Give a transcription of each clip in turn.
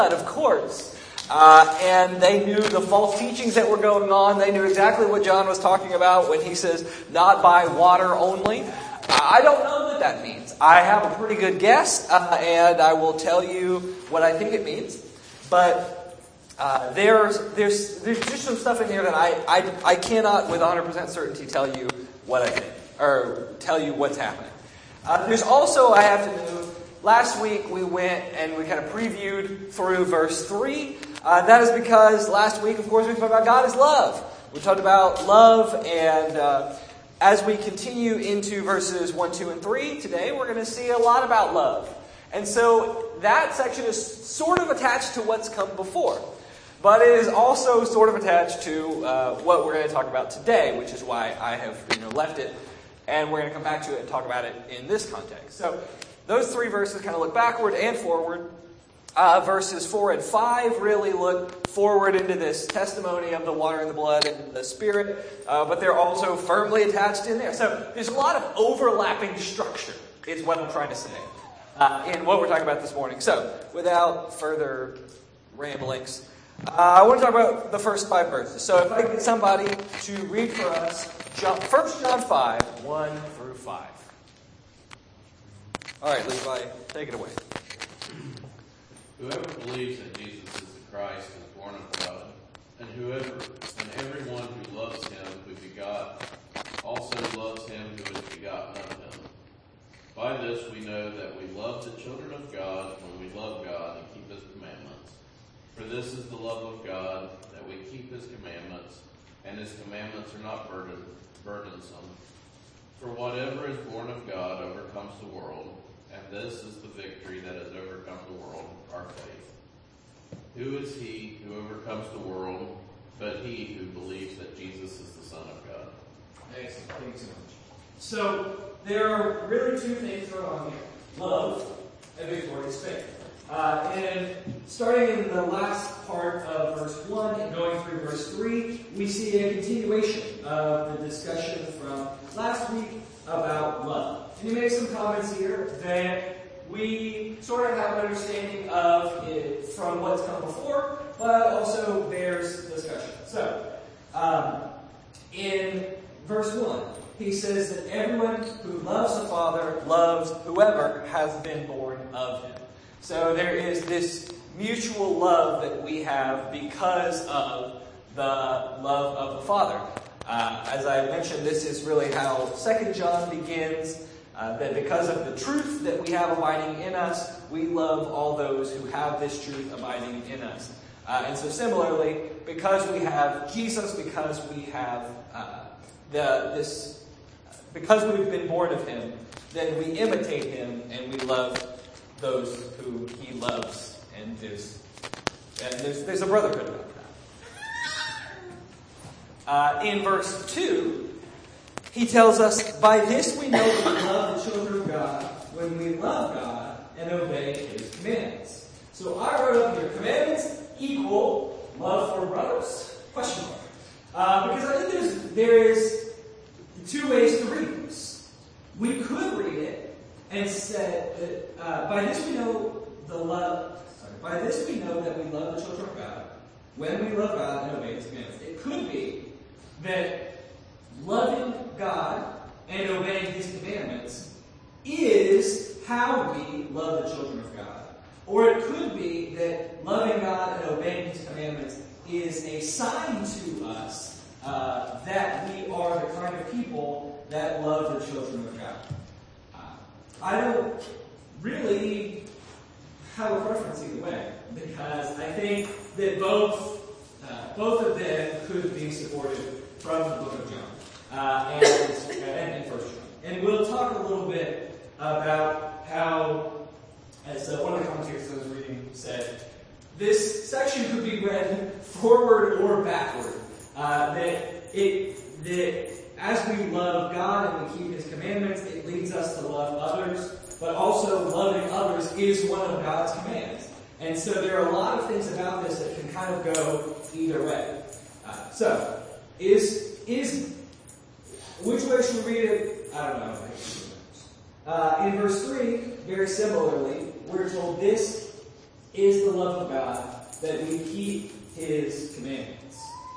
of course. And they knew the false teachings that were going on. They knew exactly what John was talking about when he says, not by water only. I don't know what that means. I have a pretty good guess, and I will tell you what I think it means. But there's just some stuff in here that I cannot with 100% certainty tell you what I think, or tell you what's happening. There's also, I have to know, last week we went and we kind of previewed through verse 3. That is because last week, of course, we talked about God is love. We talked about love, and as we continue into verses 1, 2, and 3 today, we're going to see a lot about love. And so that section is sort of attached to what's come before. But it is also sort of attached to what we're going to talk about today, which is why I have left it. And we're going to come back to it and talk about it in this context. So those three verses kind of look backward and forward. Verses 4 and 5 really look forward into this testimony of the water and the blood and the Spirit. But they're also firmly attached in there. So there's a lot of overlapping structure, is what I'm trying to say, in what we're talking about this morning. So without further ramblings, I want to talk about the first 5 verses. So if I get somebody to read for us 1 John 5, 1 through 5. All right, Levi, take it away. Whoever believes that Jesus is the Christ is born of God, and everyone who loves him who begot also loves him who is begotten of him. By this we know that we love the children of God when we love God and keep his commandments. For this is the love of God, that we keep his commandments, and his commandments are not burdensome. For whatever is born of God overcomes the world, and this is the victory that has overcome the world, our faith. Who is he who overcomes the world but he who believes that Jesus is the Son of God? Excellent. Thank you so much. So there are really two things going on here. Love and victorious faith. And starting in the last part of verse 1 and going through verse 3, we see a continuation of the discussion from last week about love. And he makes some comments here that we sort of have an understanding of it from what's come before, but also bears discussion. So, in verse 1, he says that everyone who loves the Father loves whoever has been born of him. So there is this mutual love that we have because of the love of the Father. As I mentioned, this is really how 2 John begins, that because of the truth that we have abiding in us, we love all those who have this truth abiding in us. And so similarly, because we have Jesus, because we have because we've been born of him, then we imitate him and we love those who he loves. And there's a brotherhood about that. In verse 2, he tells us, by this we know that we love the children of God, when we love God and obey his commandments. So I wrote up here, commandments equal love for brothers? Question mark. Because I think there is two ways to read this. We could read it and say that by this we know that we love the children of God, when we love God and obey his commandments. It could be that loving God and obeying his commandments is how we love the children of God. Or it could be that loving God and obeying his commandments is a sign to us that we are the kind of people that love the children of God. I don't really have a preference either way, because I think that both of them could be supported from the book of John and 1 John. And we'll talk a little bit about how, as one of the commentators I was reading said, this section could be read forward or backward. That as we love God and we keep his commandments, it leads us to love others, but also loving others is one of God's commands. And so there are a lot of things about this that can kind of go either way. So, which way should we read it? I don't know. In verse 3, very similarly, we're told this is the love of God, that we keep His commandments.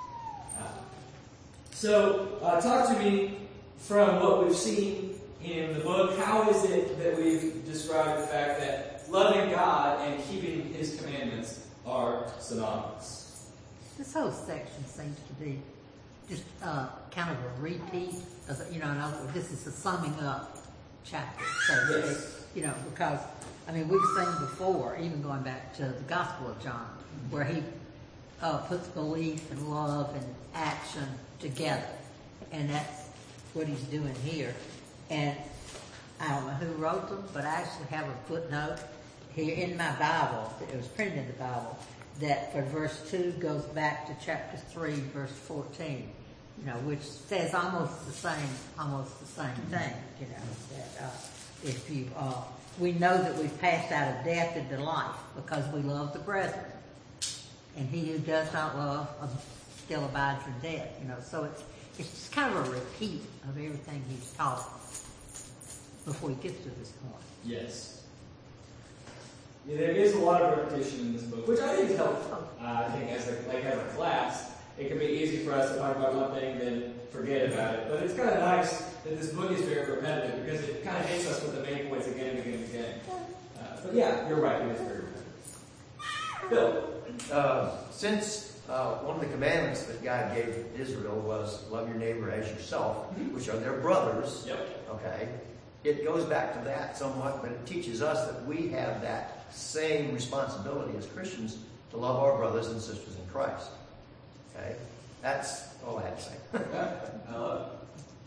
So, talk to me from what we've seen in the book. How is it that we've described the fact that loving God and keeping His commandments are synonymous? This whole section seems to be just kind of a repeat of, in other words, this is a summing up chapter, so to speak, because, we've seen before, even going back to the Gospel of John, where he puts belief and love and action together, and that's what he's doing here. And I don't know who wrote them, but I actually have a footnote here in my Bible, it was printed in the Bible, that for verse 2 goes back to chapter 3, verse 14, which says almost the same thing, that if you, we know that we've passed out of death into life because we love the brethren. And he who does not love still abides in death, so it's just kind of a repeat of everything he's taught before he gets to this point. Yes. Yeah, there is a lot of repetition in this book, which I think is helpful. I think as a class, it can be easy for us to talk about one thing and then forget about it. But it's kind of nice that this book is very repetitive because it kind of hits us with the main points again and again and again. But yeah, you're right, it is very repetitive. Bill? Since one of the commandments that God gave Israel was love your neighbor as yourself, which are their brothers, okay, it goes back to that somewhat, but it teaches us that we have that same responsibility as Christians to love our brothers and sisters in Christ. Okay? That's all I had to say. I love it.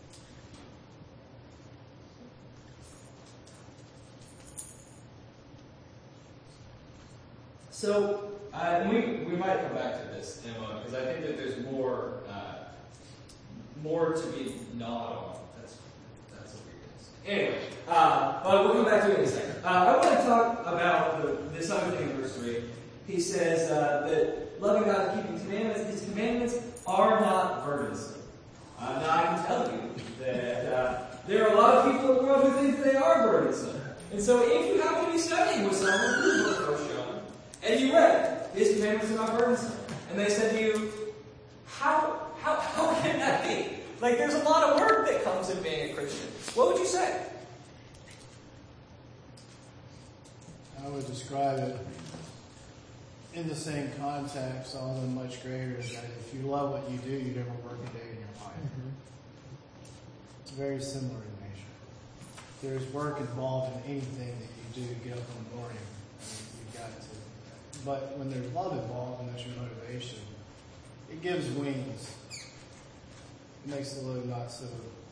So, we might come back to this in a moment, because I think that there's more to be gnawed on. That's a weird thing. Anyway, but we'll come back to it in a second. I want to talk about this other thing in verse 3. He says that loving God and keeping commandments, His commandments are not burdensome. Now I can tell you that there are a lot of people in the world who think they are burdensome. And so if you happen to be studying with someone who's with First John, and you read, His commandments are not burdensome, and they said to you, how can that be? There's a lot of work that comes in being a Christian. What would you say? I would describe it in the same context, although much greater, that if you love what you do, you never work a day in your life. Mm-hmm. It's very similar in nature. There's work involved in anything that you do to get up in the morning. You've got to. But when there's love involved and that's your motivation, it gives wings. It makes the load not so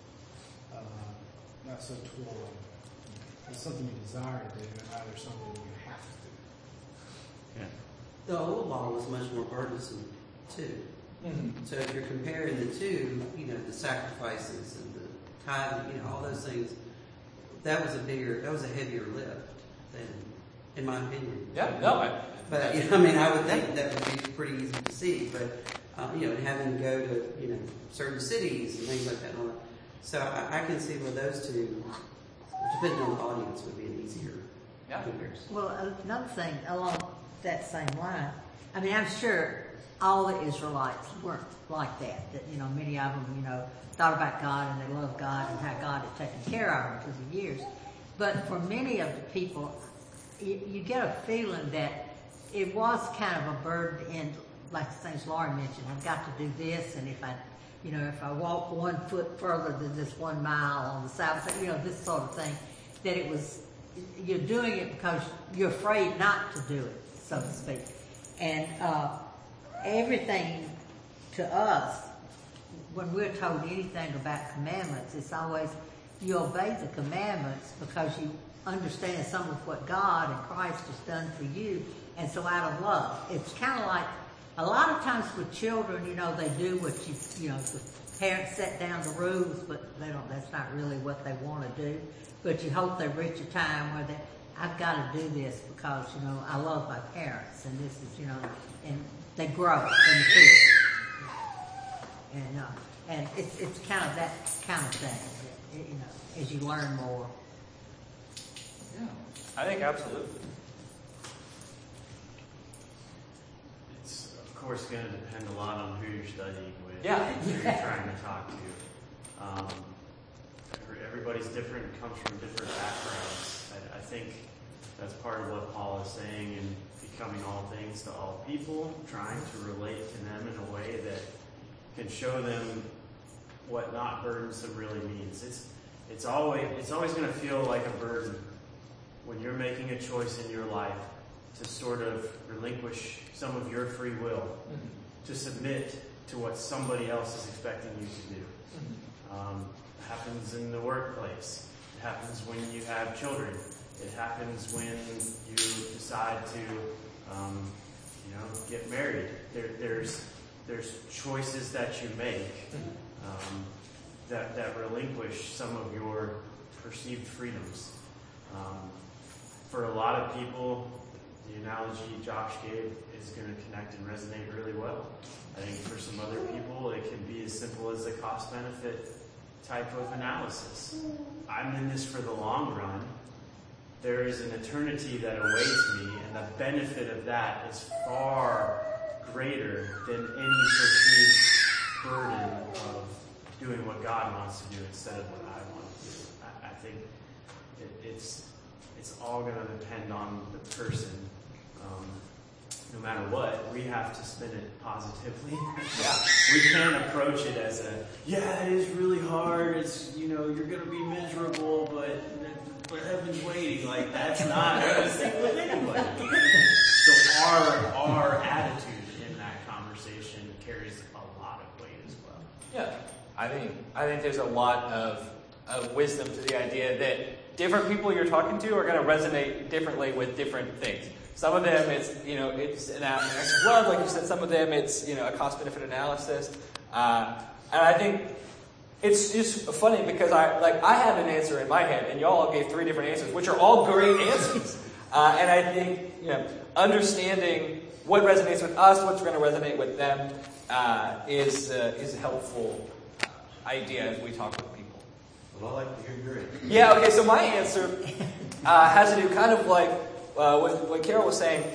toil. It's something you desire to do, and not something you have to do. Yeah. The old law was much more burdensome too. Mm-hmm. So if you're comparing the two, the sacrifices and the tithing, all those things, that was a heavier lift than, in my opinion. Yeah, no. But I would think that would be pretty easy to see. But having to go to certain cities and things like that. And all that. So I can see where those two, depending on the audience, would be an easier comparison. Well, another thing along that same line, I'm sure all the Israelites weren't like that. That many of them, thought about God and they loved God and how God had taken care of them through the years. But for many of the people, you get a feeling that it was kind of a burden in, like the things Laurie mentioned. I've got to do this, and if I walk 1 foot further than this 1 mile on the south, this sort of thing, that it was, you're doing it because you're afraid not to do it, so to speak. And everything to us, when we're told anything about commandments, it's always you obey the commandments because you understand some of what God and Christ has done for you, and so out of love. It's kind of like a lot of times with children, they do what the parents set down the rules, but they don't. That's not really what they want to do. But you hope they reach a time where I've got to do this because I love my parents, and this is and they grow in the field, and it's kind of that kind of thing, as you learn more. Yeah, I think absolutely. course, going to depend a lot on who you're studying with. Yeah. Who you're trying to talk to. Everybody's different, comes from different backgrounds. I think that's part of what Paul is saying in becoming all things to all people, trying to relate to them in a way that can show them what not burdensome really means. It's always going to feel like a burden when you're making a choice in your life to sort of relinquish some of your free will, to submit to what somebody else is expecting you to do. It happens in the workplace. It happens when you have children. It happens when you decide to, get married. There's choices that you make that relinquish some of your perceived freedoms. For a lot of people, the analogy Josh gave is going to connect and resonate really well. I think for some other people, it can be as simple as a cost-benefit type of analysis. I'm in this for the long run. There is an eternity that awaits me, and the benefit of that is far greater than any perceived burden of doing what God wants to do instead of what I want to do. I think it's all going to depend on the person. No matter what, we have to spin it positively. We can't approach it as it is really hard. It's, you're going to be miserable, but heaven's waiting. Like, that's not going to stick with anybody. So our attitude in that conversation carries a lot of weight as well. Yeah, I think there's a lot of wisdom to the idea that different people you're talking to are going to resonate differently with different things. Some of them it's an act of love, like you said. Some of them it's a cost-benefit analysis, and I think it's just funny because I had an answer in my head, and y'all gave 3 different answers, which are all great answers. And I think understanding what resonates with us, what's going to resonate with them, is a helpful idea as we talk with people. Well, I like to hear your answer. Yeah. Okay. So my answer has to do kind of like with what Carol was saying.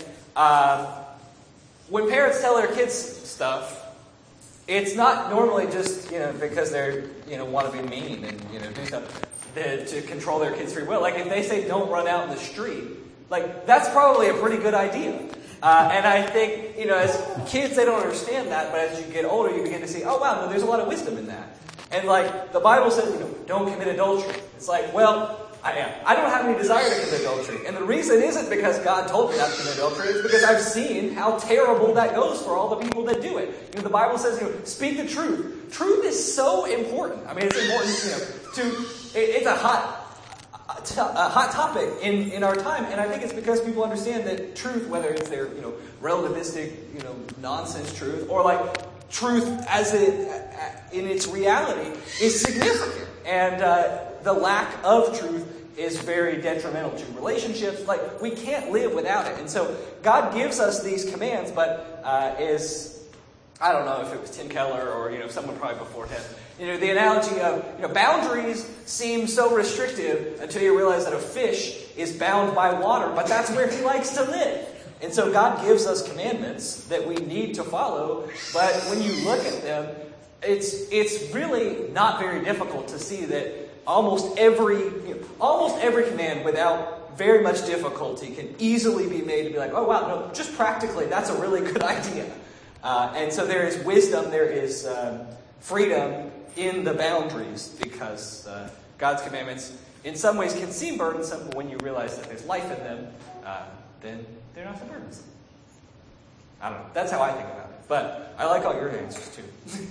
When parents tell their kids stuff, it's not normally just because they're want to be mean and do stuff to control their kids' free will. Like if they say don't run out in the street, like that's probably a pretty good idea. And I think as kids they don't understand that, but as you get older you begin to see, oh wow, no, there's a lot of wisdom in that. And like the Bible says, don't commit adultery. It's like, well, I don't have any desire to commit adultery. And the reason isn't because God told me not to commit adultery. It's because I've seen how terrible that goes for all the people that do it. The Bible says, speak the truth. Truth is so important. I mean, it's important, it's a hot topic in our time. And I think it's because people understand that truth, whether it's their, relativistic, nonsense truth, or like truth as in its reality is significant. And the lack of truth is very detrimental to relationships. Like, we can't live without it. And so God gives us these commands, but I don't know if it was Tim Keller or, someone probably before him. The analogy of, boundaries seem so restrictive until you realize that a fish is bound by water, but that's where he likes to live. And so God gives us commandments that we need to follow, but when you look at them, it's really not very difficult to see that almost every command without very much difficulty can easily be made to be like, oh wow, no, just practically, that's a really good idea. And so there is wisdom, there is freedom in the boundaries because God's commandments in some ways can seem burdensome, but when you realize that there's life in them, then they're not so burdensome. I don't know. That's how I think about it. But I like all your answers too.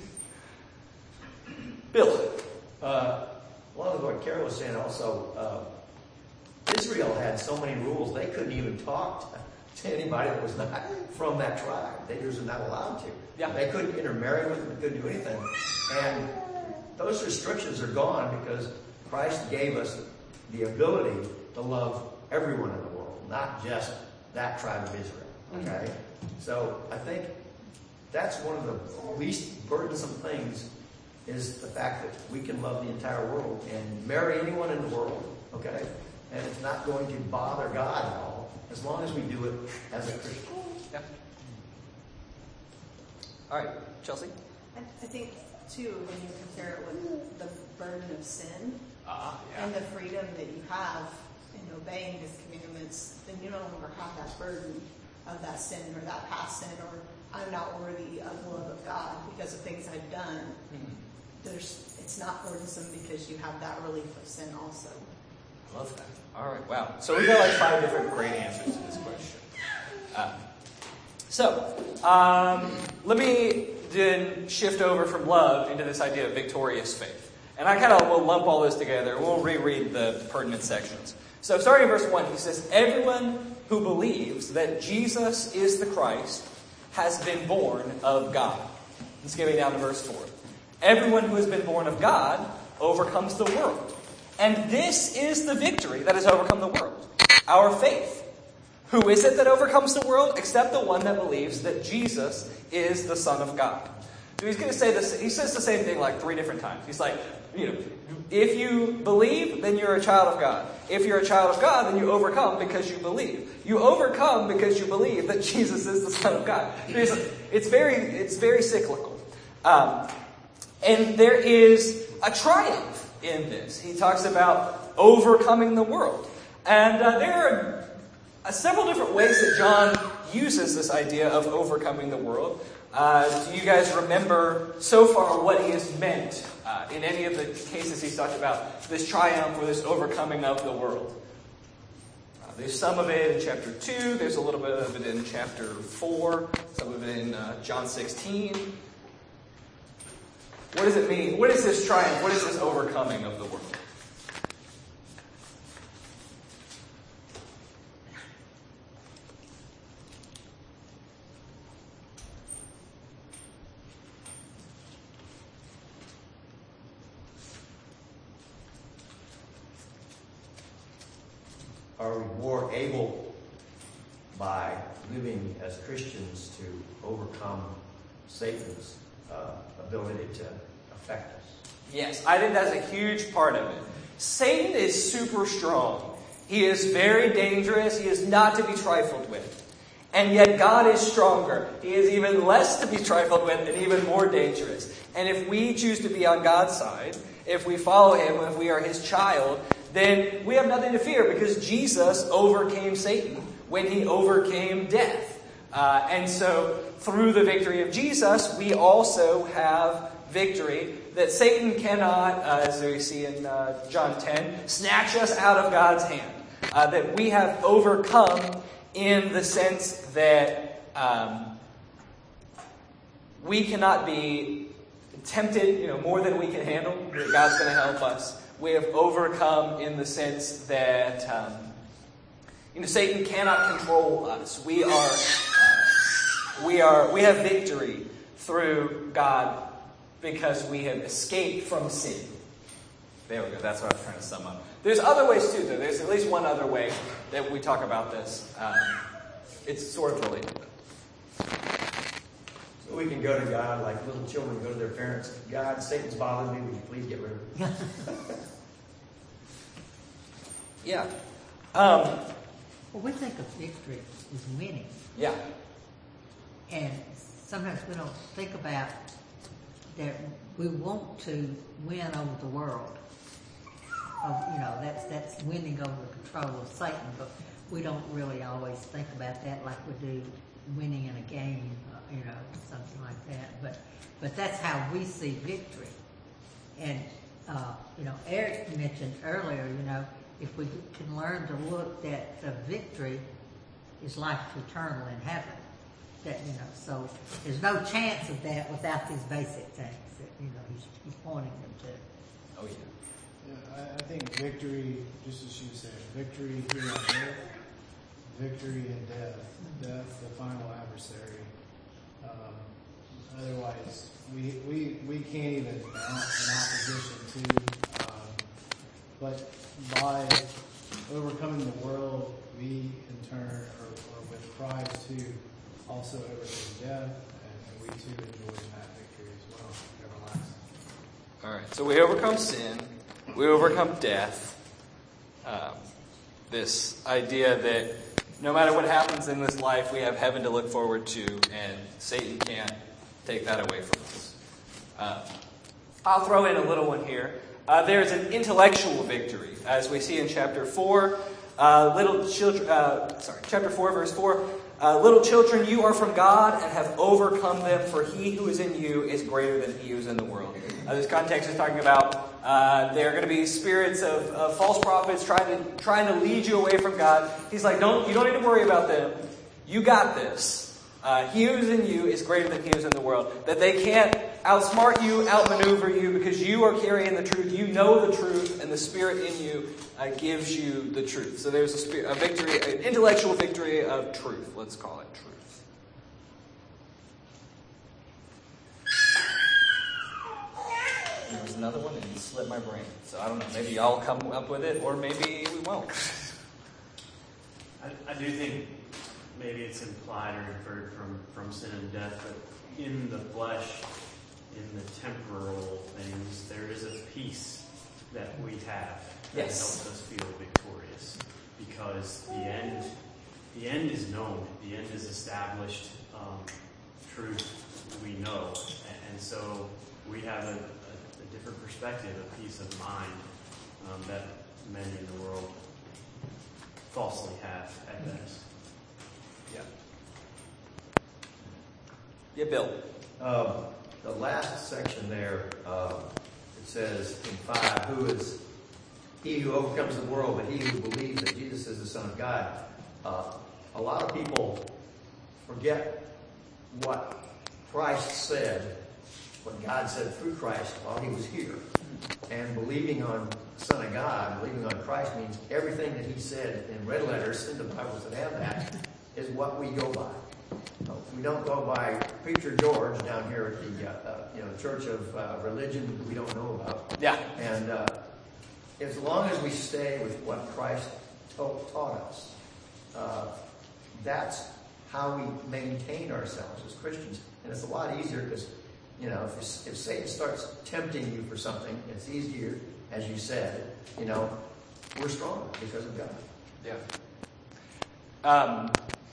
Bill. Along with what Carol was saying also, Israel had so many rules they couldn't even talk to anybody that was not from that tribe. They just were not allowed to. Yeah. They couldn't intermarry with them, couldn't do anything. And those restrictions are gone because Christ gave us the ability to love everyone in the world, not just that tribe of Israel. Okay? So I think that's one of the least burdensome things is the fact that we can love the entire world and marry anyone in the world, okay? And it's not going to bother God at all, as long as we do it as a Christian. Yeah. All right, Chelsea? I think, too, when you compare it with the burden of sin and the freedom that you have in obeying His commandments, then you no longer have that burden of that sin or that past sin, or I'm not worthy of the love of God because of things I've done. It's not burdensome because you have that relief of sin also. I love that. All right, wow. So we got like 5 different great answers to this question. Let me then shift over from love into this idea of victorious faith. And I kind of will lump all this together. We'll reread the pertinent sections. So starting in verse 1, he says, everyone who believes that Jesus is the Christ has been born of God. Let's get down to verse 4. Everyone who has been born of God overcomes the world. And this is the victory that has overcome the world, our faith. Who is it that overcomes the world? Except the one that believes that Jesus is the Son of God. So he's going to say this. He says the same thing like 3 different times. He's like, if you believe, then you're a child of God. If you're a child of God, then you overcome because you believe. You overcome because you believe that Jesus is the Son of God. It's very cyclical. And there is a triumph in this. He talks about overcoming the world. And there are several different ways that John uses this idea of overcoming the world. Do you guys remember so far what he has meant in any of the cases he's talked about this triumph or this overcoming of the world? There's some of it in chapter 2. There's a little bit of it in chapter 4. Some of it in John 16. What does it mean? What is this triumph? What is this overcoming of the world? Are we more able, by living as Christians, to overcome Satan's ability to affect us? Yes, I think that's a huge part of it. Satan is super strong. He is very dangerous. He is not to be trifled with. And yet God is stronger. He is even less to be trifled with and even more dangerous. And if we choose to be on God's side, if we follow Him, if we are His child, then we have nothing to fear because Jesus overcame Satan when He overcame death. And so through the victory of Jesus, we also have victory that Satan cannot, as we see in John 10, snatch us out of God's hand. That we have overcome in the sense that we cannot be tempted, more than we can handle. That God's going to help us. We have overcome in the sense that Satan cannot control us. We have victory through God because we have escaped from sin. There we go. That's what I was trying to sum up. There's other ways too, though. There's at least one other way that we talk about this. It's sort of related. So we can go to God like little children go to their parents. God, Satan's bothering me. Would you please get rid of him? Yeah. Well, we think of victory as winning. Yeah. And sometimes we don't think about that we want to win over the world. That's winning over control of Satan, but we don't really always think about that like we do winning in a game, something like that. But that's how we see victory. And, Eric mentioned earlier, if we can learn to look that the victory is life eternal in heaven. So there's no chance of that without these basic things that, he's pointing them to. Oh, yeah. Yeah, I think victory, just as you said, victory here on earth, victory in death. Death, the final adversary. Otherwise, we can't even mount an opposition to. But by overcoming the world, we in turn, or with Christ too, also overcome death, and we too enjoy that victory as well, everlasting. All right. So we overcome sin. We overcome death. This idea that no matter what happens in this life, we have heaven to look forward to, and Satan can't take that away from us. I'll throw in a little one here. There's an intellectual victory, as we see in chapter 4. Chapter 4, verse 4. Little children, you are from God and have overcome them, for he who is in you is greater than he who is in the world. This context is talking about there are going to be spirits of false prophets trying to lead you away from God. He's like, you don't need to worry about them. You got this. He who is in you is greater than he who is in the world. That they can't outsmart you, outmaneuver you, because you are carrying the truth. You know the truth, and the Spirit in you gives you the truth. So there's a victory, an intellectual victory of truth. Let's call it truth. There was another one and it slipped my brain. So I don't know. Maybe y'all come up with it, or maybe we won't. I do think maybe it's implied or inferred from sin and death, but in the flesh, in the temporal things, there is a peace that we have that helps us feel victorious, because the end is known, the end is established, truth we know, and so we have a different perspective, a peace of mind that many in the world falsely have at best. Yeah, Bill. The last section there, it says in 5, who is he who overcomes the world, but he who believes that Jesus is the Son of God. A lot of people forget what Christ said, what God said through Christ while he was here. And believing on the Son of God, believing on Christ, means everything that he said in red letters in the Bibles that have that is what we go by. We don't go by Preacher George down here at the Church of Religion that we don't know about. Yeah. And as long as we stay with what Christ taught us, that's how we maintain ourselves as Christians. And it's a lot easier because, if Satan starts tempting you for something, it's easier, as you said, we're stronger because of God. Yeah.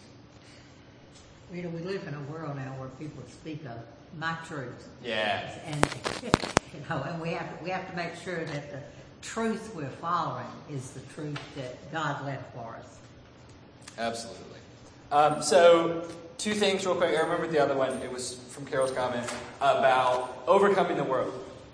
We live in a world now where people speak of my truth. Yeah. And and we have to make sure that the truth we're following is the truth that God left for us. Absolutely. So 2 things real quick. I remember the other one. It was from Carol's comment about overcoming the world.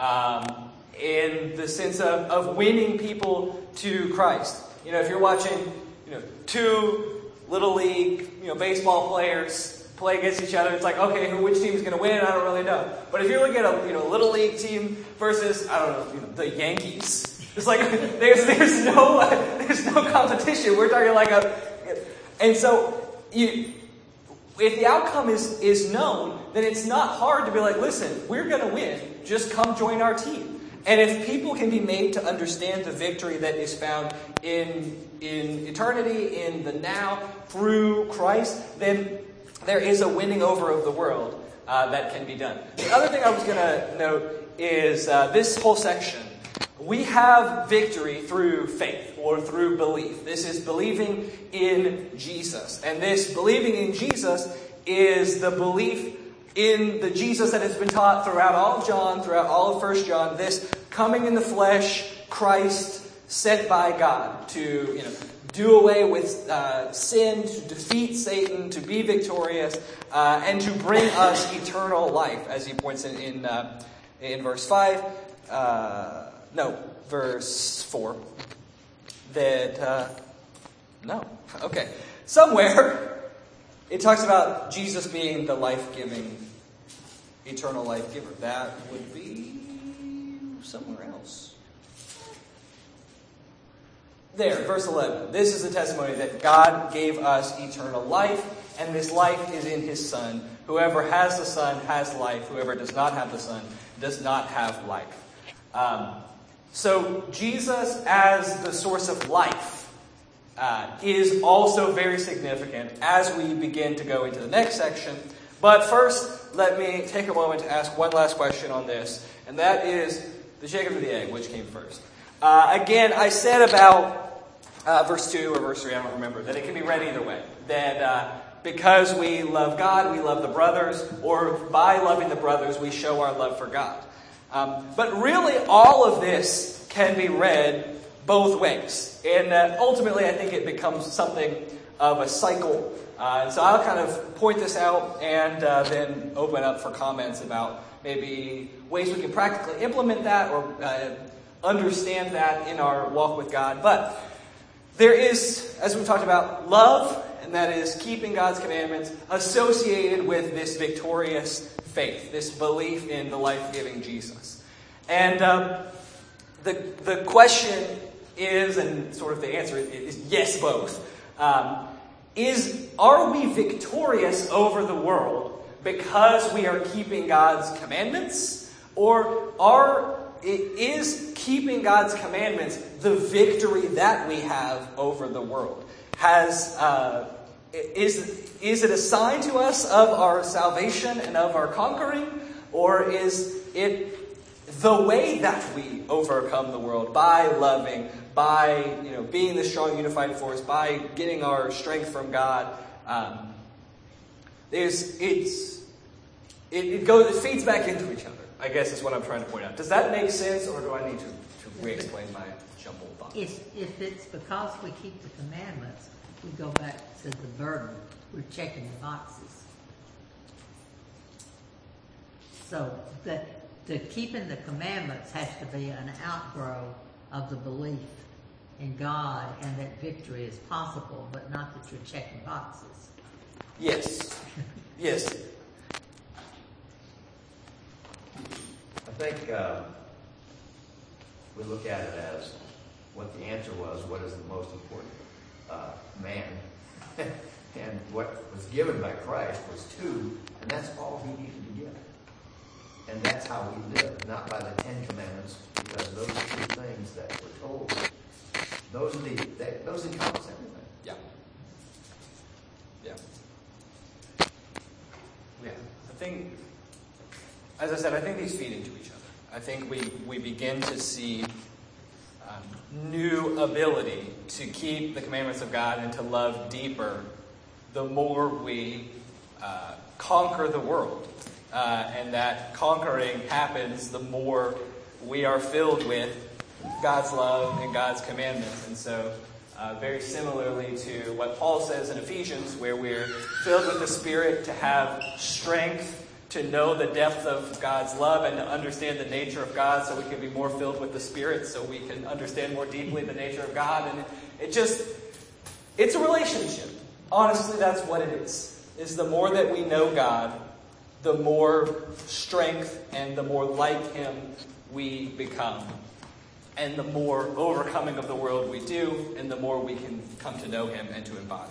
In the sense of winning people to Christ. If you're watching, 2 Little League, baseball players play against each other. It's like, okay, which team is going to win? I don't really know. But if you're looking at a Little League team versus, I don't know, the Yankees, it's like there's no competition. We're talking and so if the outcome is known, then it's not hard to be like, listen, we're going to win. Just come join our team. And if people can be made to understand the victory that is found in eternity, in the now, through Christ, then there is a winning over of the world that can be done. The other thing I was going to note is this whole section. We have victory through faith or through belief. This is believing in Jesus. And this believing in Jesus is the belief in the Jesus that has been taught throughout all of John, throughout all of 1 John, this coming in the flesh, Christ sent by God to, do away with sin, to defeat Satan, to be victorious, and to bring us eternal life, as he points in verse 5, verse 4. Somewhere it talks about Jesus being the life-giving, eternal life giver. That would be somewhere else. There, verse 11. This is the testimony that God gave us eternal life, and this life is in his Son. Whoever has the Son has life. Whoever does not have the Son does not have life. So Jesus as the source of life is also very significant as we begin to go into the next section. But first, let me take a moment to ask one last question on this, and that is the chicken or the egg, which came first? Again, I said about verse 2 or verse 3, I don't remember, that it can be read either way. That because we love God, we love the brothers, or by loving the brothers, we show our love for God. But really, all of this can be read both ways. And ultimately, I think it becomes something of a cycle. And so I'll kind of point this out and then open up for comments about maybe ways we can practically implement that or understand that in our walk with God. But there is, as we talked about, love, and that is keeping God's commandments, associated with this victorious faith, this belief in the life-giving Jesus. And the question is, and sort of the answer is yes, both. Are we victorious over the world because we are keeping God's commandments? Or is keeping God's commandments the victory that we have over the world? Is it a sign to us of our salvation and of our conquering? Or is it the way that we overcome the world by loving, by being the strong unified force, by getting our strength from God? It feeds back into each other, I guess is what I'm trying to point out. Does that make sense, or do I need to re-explain my jumbled thoughts? If it's because we keep the commandments, we go back to the burden. We're checking the boxes. So the keeping the commandments has to be an outgrow of the belief in God and that victory is possible, but not that you're checking boxes. Yes. Yes. I think we look at it as what the answer was, what is the most important man. And what was given by Christ was 2, and that's all he needed to give. And that's how we live, not by the 10 Commandments, because those 2 things that we're told, those encompass everything. Yeah. Yeah. Yeah. I think, as I said, I think these feed into each other. I think we begin to see new ability to keep the commandments of God and to love deeper the more we conquer the world. And that conquering happens the more we are filled with God's love and God's commandments. And so very similarly to what Paul says in Ephesians, where we're filled with the Spirit to have strength to know the depth of God's love and to understand the nature of God, so we can be more filled with the Spirit, so we can understand more deeply the nature of God. And it's a relationship. Honestly, that's what it is. Is the more that we know God, the more strength and the more like Him we become. And the more overcoming of the world we do, and the more we can come to know Him and to embody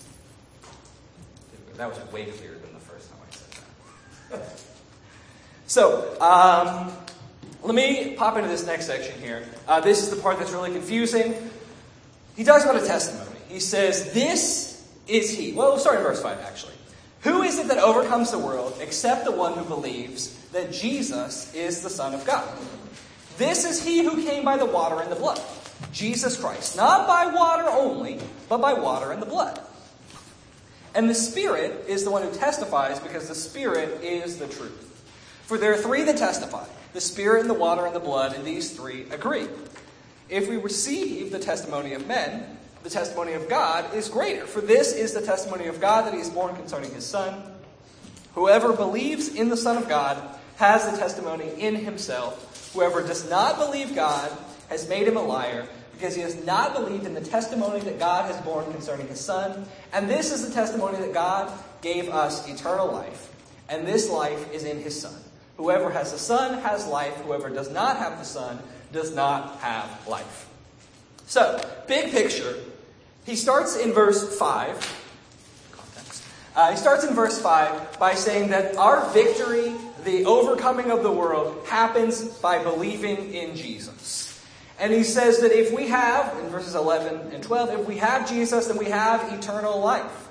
Him. That was way clearer than the first time I said that. So, let me pop into this next section here. This is the part that's really confusing. He talks about a testimony. He says, this is he. Well, we'll start in verse 5, actually. Who is it that overcomes the world except the one who believes that Jesus is the Son of God? This is he who came by the water and the blood, Jesus Christ. Not by water only, but by water and the blood. And the Spirit is the one who testifies, because the Spirit is the truth. For there are 3 that testify, the Spirit and the water and the blood, and these 3 agree. If we receive the testimony of men, the testimony of God is greater. For this is the testimony of God, that He is born concerning His Son. Whoever believes in the Son of God has the testimony in himself. Whoever does not believe God has made him a liar, because he has not believed in the testimony that God has borne concerning His Son. And this is the testimony that God gave us eternal life, and this life is in His Son. Whoever has the Son has life. Whoever does not have the Son does not have life. So, big picture. He starts in verse 5. Context. He starts in verse 5 by saying that our victory, the overcoming of the world, happens by believing in Jesus. And he says that if we have, in verses 11 and 12, if we have Jesus, then we have eternal life.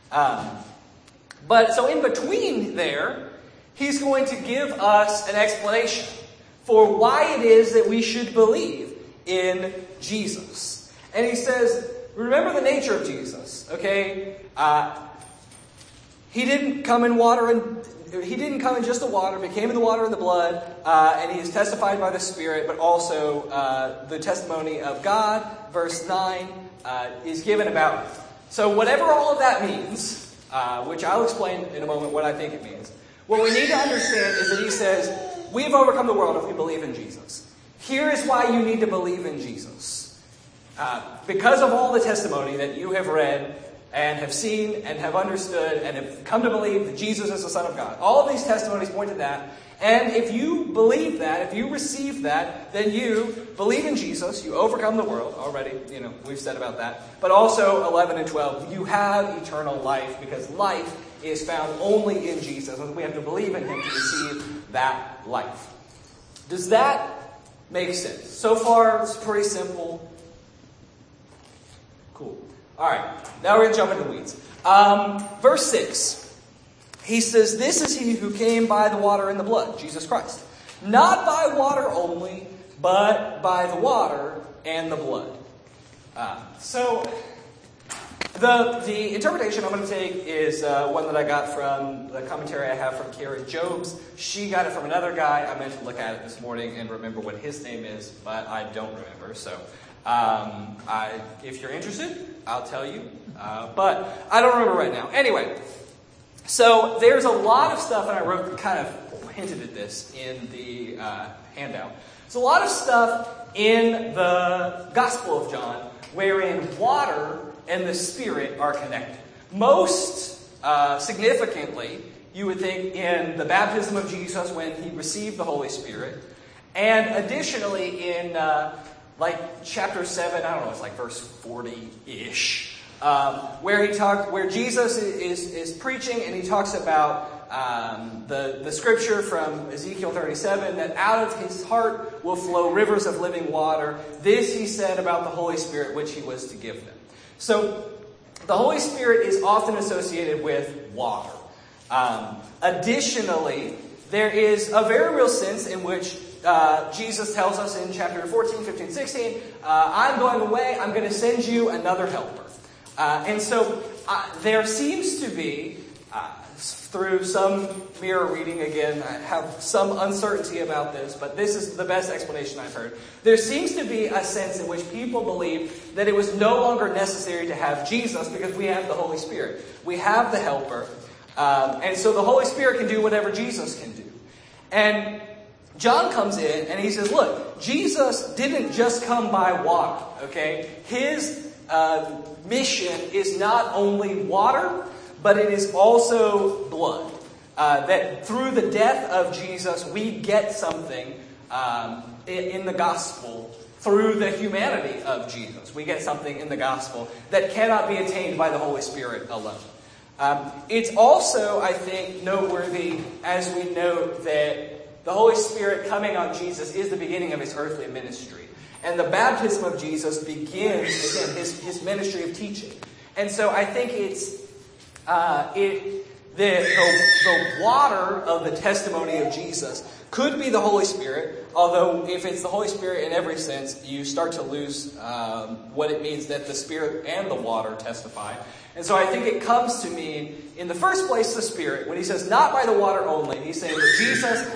But so in between there, he's going to give us an explanation for why it is that we should believe in Jesus. And he says, remember the nature of Jesus, okay? He didn't come in water and he didn't come in just the water, but came in the water and the blood, and he is testified by the Spirit, but also the testimony of God, verse 9, is given about him. So whatever all of that means, which I'll explain in a moment what I think it means, what we need to understand is that he says, we've overcome the world if we believe in Jesus. Here is why you need to believe in Jesus. Because of all the testimony that you have read and have seen and have understood and have come to believe that Jesus is the Son of God. All of these testimonies point to that. And if you believe that, if you receive that, then you believe in Jesus. You overcome the world. Already, we've said about that. But also 11 and 12, you have eternal life because life is found only in Jesus. And we have to believe in him to receive that life. Does that make sense? So far, it's pretty simple. Cool. All right, now we're going to jump into the weeds. Verse 6, he says, this is he who came by the water and the blood, Jesus Christ. Not by water only, but by the water and the blood. So the interpretation I'm going to take is one that I got from the commentary I have from Karen Jobes. She got it from another guy. I meant to look at it this morning and remember what his name is, but I don't remember. So if you're interested, I'll tell you. But I don't remember right now. Anyway, so there's a lot of stuff, and I kind of hinted at this in the handout. There's a lot of stuff in the Gospel of John wherein water and the Spirit are connected. Most significantly, you would think in the baptism of Jesus when he received the Holy Spirit, and additionally in chapter 7, I don't know, it's like verse 40-ish, where Jesus is preaching and he talks about the scripture from Ezekiel 37, that out of his heart will flow rivers of living water. This he said about the Holy Spirit, which he was to give them. So the Holy Spirit is often associated with water. Additionally, there is a very real sense in which Jesus tells us in chapter 14, 15, 16, I'm going away, I'm going to send you another helper. And so there seems to be, through some mirror reading again, I have some uncertainty about this, but this is the best explanation I've heard. There seems to be a sense in which people believe that it was no longer necessary to have Jesus because we have the Holy Spirit. We have the helper. And so the Holy Spirit can do whatever Jesus can do. And John comes in and he says, look, Jesus didn't just come by water, okay? His mission is not only water, but it is also blood. That through the death of Jesus, we get something in the gospel through the humanity of Jesus. We get something in the gospel that cannot be attained by the Holy Spirit alone. It's also, I think, noteworthy as we note that the Holy Spirit coming on Jesus is the beginning of his earthly ministry. And the baptism of Jesus begins, again, his ministry of teaching. And so I think it's the water of the testimony of Jesus could be the Holy Spirit, although if it's the Holy Spirit in every sense, you start to lose what it means that the Spirit and the water testify. And so I think it comes to mean, in the first place, the Spirit. When he says, not by the water only, he's saying that Jesus,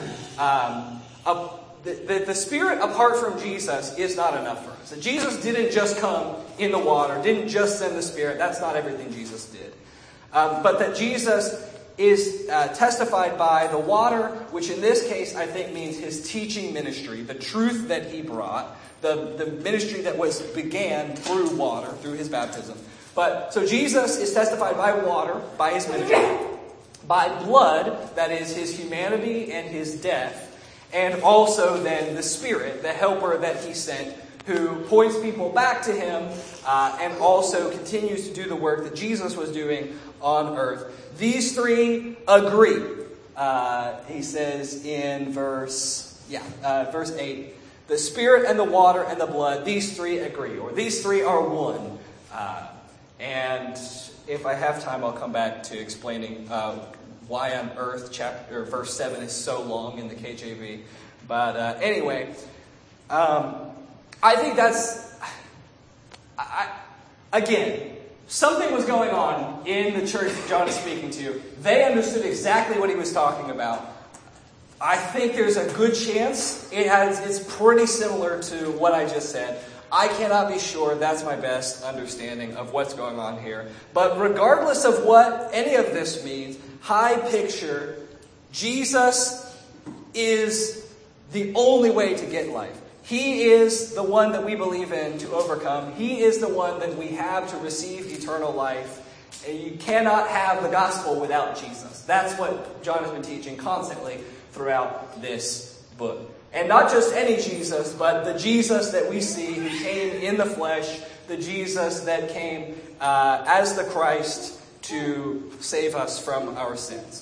the Spirit apart from Jesus is not enough for us. That Jesus didn't just come in the water, didn't just send the Spirit. That's not everything Jesus did. But that Jesus is testified by the water, which in this case I think means his teaching ministry, the truth that he brought, the ministry that began through water, through his baptism. But so Jesus is testified by water, by his ministry, by blood, that is his humanity and his death, and also then the Spirit, the helper that he sent, who points people back to him and also continues to do the work that Jesus was doing on earth. These three agree. He says in verse 8, the Spirit and the water and the blood, these three agree, or these three are one. And if I have time, I'll come back to explaining why on earth verse 7 is so long in the KJV. But anyway, I think that's, again, something was going on in the church that John is speaking to. They understood exactly what he was talking about. I think there's a good chance it's pretty similar to what I just said. I cannot be sure. That's my best understanding of what's going on here. But regardless of what any of this means, high picture, Jesus is the only way to get life. He is the one that we believe in to overcome. He is the one that we have to receive eternal life. And you cannot have the gospel without Jesus. That's what John has been teaching constantly throughout this book. And not just any Jesus, but the Jesus that we see who came in the flesh, the Jesus that came as the Christ to save us from our sins.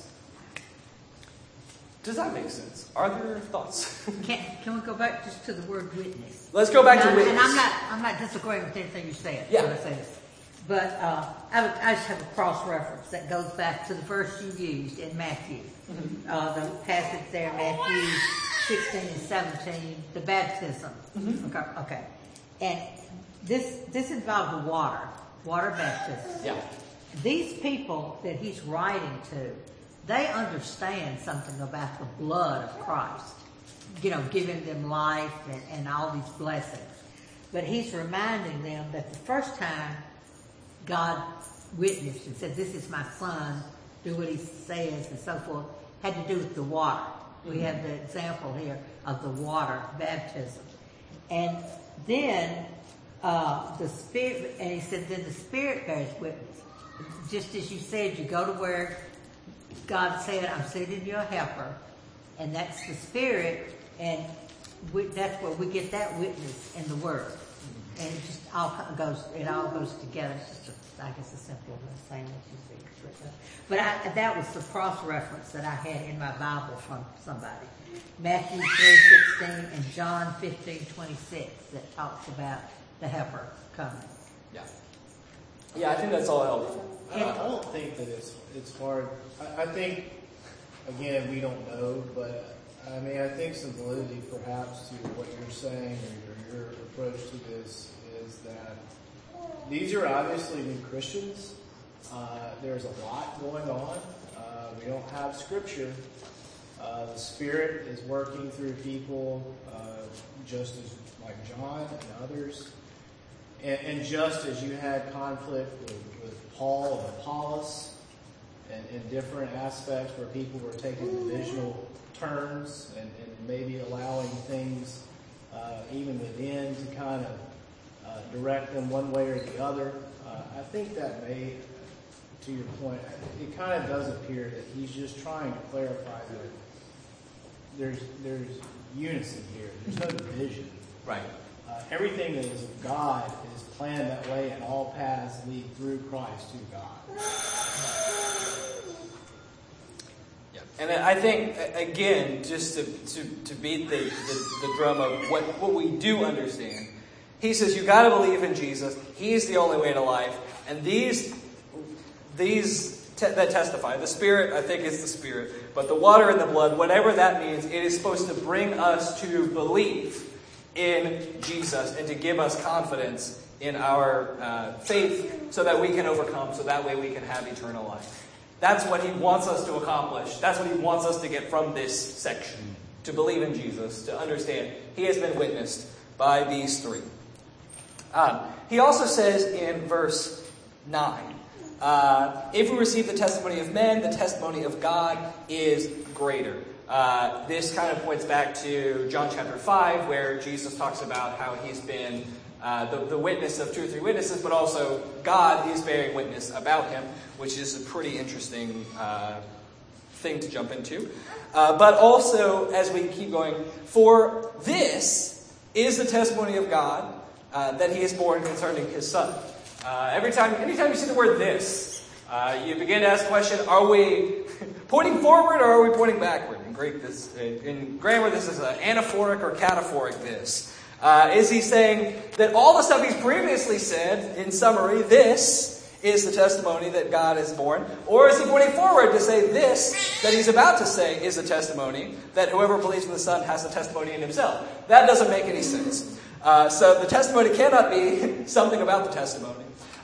Does that make sense? Are there thoughts? Can we go back just to the word witness? Let's go back to witness. And I'm not disagreeing with anything you said. Yeah. When I say this. But I just have a cross-reference that goes back to the verse you used in Matthew. Mm-hmm. The passage there, Matthew 16 and 17, the baptism. Mm-hmm. Okay. And this involved the water baptism. Yeah. These people that he's writing to, they understand something about the blood of Christ, giving them life and all these blessings. But he's reminding them that the first time God witnessed and said, "This is my son, do what he says," and so forth, had to do with the water. We have the example here of the water baptism. And then the Spirit, and he said, then the Spirit bears witness. Just as you said, you go to where God said, "I'm sending you a helper," and that's the Spirit, and that's where we get that witness in the Word. And it just all goes together. It's just, I guess, a simple way of saying what you see. But that was the cross-reference that I had in my Bible from somebody. Matthew 3:16 and John 15:26 that talks about the helper coming. Yeah, I think that's all helpful. I don't think that it's hard. I think, again, we don't know, but I think some validity perhaps to what you're saying or your approach to this is that these are obviously new Christians. There's a lot going on. We don't have scripture. The Spirit is working through people just as like John and others. And just as you had conflict with Paul and Apollos and in different aspects where people were taking divisional turns and maybe allowing things even within to kind of direct them one way or the other. I think that may, to your point, it kind of does appear that he's just trying to clarify that there's unity here. There's no division. Right. Everything that is of God is planned that way, and all paths lead through Christ to God. Yeah. And I think, again, just to beat the drum of what we do understand, he says you got to believe in Jesus. He's the only way to life. And these that testify, the Spirit, I think is the Spirit, but the water and the blood, whatever that means, it is supposed to bring us to believe in Jesus and to give us confidence in our faith so that we can overcome, so that way we can have eternal life. That's what he wants us to accomplish. That's what he wants us to get from this section. To believe in Jesus, to understand he has been witnessed by these three. He also says in verse 9, if we receive the testimony of men, the testimony of God is greater. This kind of points back to John chapter 5, where Jesus talks about how he's been the witness of 2 or 3 witnesses, but also God is bearing witness about him, which is a pretty interesting thing to jump into. But also, as we keep going, for this is the testimony of God that he is born concerning his Son. Anytime you see the word "this," you begin to ask the question: are we pointing forward or are we pointing backward? In grammar, this is an anaphoric or cataphoric. This is he saying that all the stuff he's previously said, in summary, this is the testimony that God is born, or is he pointing forward to say this that he's about to say is the testimony that whoever believes in the Son has the testimony in himself? That doesn't make any sense. So the testimony cannot be something about the testimony.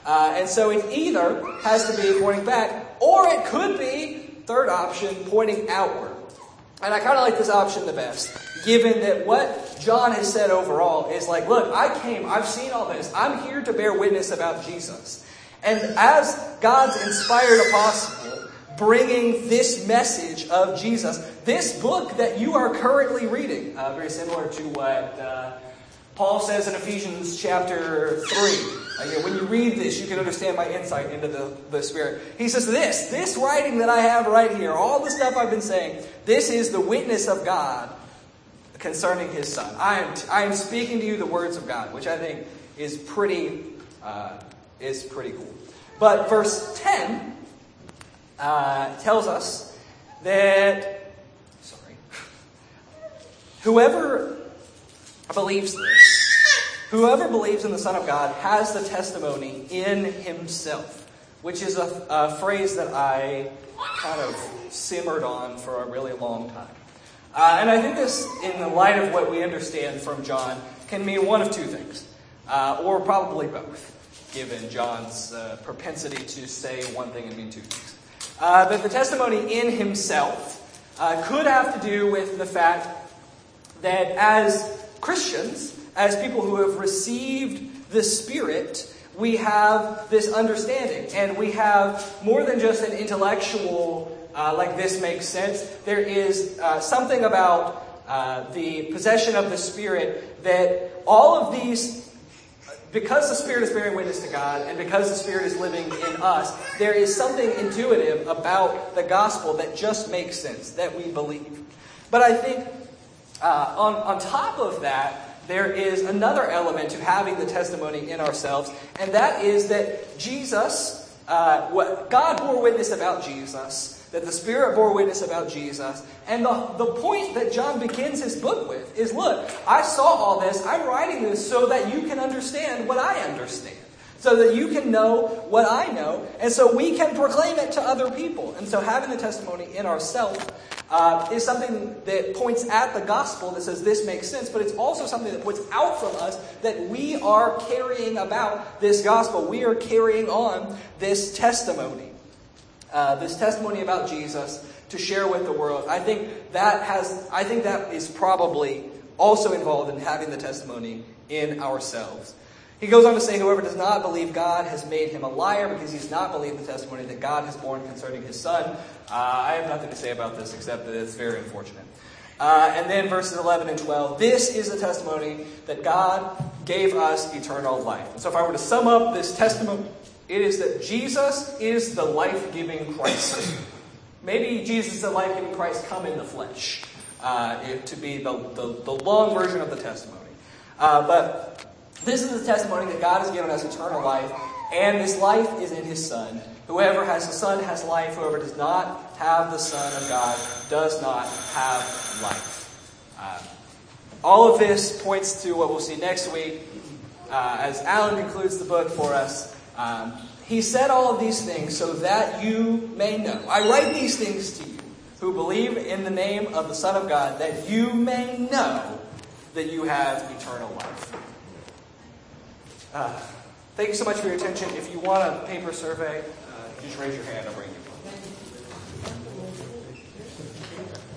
And so it either has to be pointing back, or it could be, third option, pointing outward. And I kind of like this option the best, given that what John has said overall is like, look, I've seen all this. I'm here to bear witness about Jesus. And as God's inspired apostle, bringing this message of Jesus, this book that you are currently reading, very similar to what Paul says in Ephesians chapter 3. When you read this, you can understand my insight into the Spirit. He says this writing that I have right here, all the stuff I've been saying, this is the witness of God concerning His Son. I am speaking to you the words of God, which I think is pretty cool. But verse 10 tells us that, whoever believes in the Son of God has the testimony in himself, which is a phrase that I kind of simmered on for a really long time. And I think this, in the light of what we understand from John, can mean one of two things, or probably both, given John's propensity to say one thing and mean two things. That the testimony in himself could have to do with the fact that as Christians, as people who have received the Spirit, we have this understanding. And we have more than just an intellectual, like this makes sense. There is something about the possession of the Spirit that all of these, because the Spirit is bearing witness to God and because the Spirit is living in us, there is something intuitive about the gospel that just makes sense, that we believe. But I think on top of that, there is another element to having the testimony in ourselves, and that is that Jesus, God bore witness about Jesus, that the Spirit bore witness about Jesus, and the point that John begins his book with is, look, I saw all this, I'm writing this so that you can understand what I understand, so that you can know what I know, and so we can proclaim it to other people. And so having the testimony in ourselves is something that points at the gospel that says this makes sense, but it's also something that points out from us that we are carrying about this gospel. We are carrying on this testimony about Jesus to share with the world. I think that is probably also involved in having the testimony in ourselves. He goes on to say, whoever does not believe God has made him a liar because he's not believed the testimony that God has borne concerning his Son. I have nothing to say about this except that it's very unfortunate. And then verses 11 and 12. This is the testimony that God gave us eternal life. And so if I were to sum up this testimony, it is that Jesus is the life-giving Christ. Maybe Jesus is the life-giving Christ come in the flesh, to be the long version of the testimony. But this is the testimony that God has given us eternal life, and this life is in His Son. Whoever has the Son has life. Whoever does not have the Son of God does not have life. All of this points to what we'll see next week. As Alan concludes the book for us, he said all of these things so that you may know. I write these things to you who believe in the name of the Son of God, that you may know that you have eternal life. Thank you so much for your attention. If you want a paper survey, just raise your hand. I'll bring it.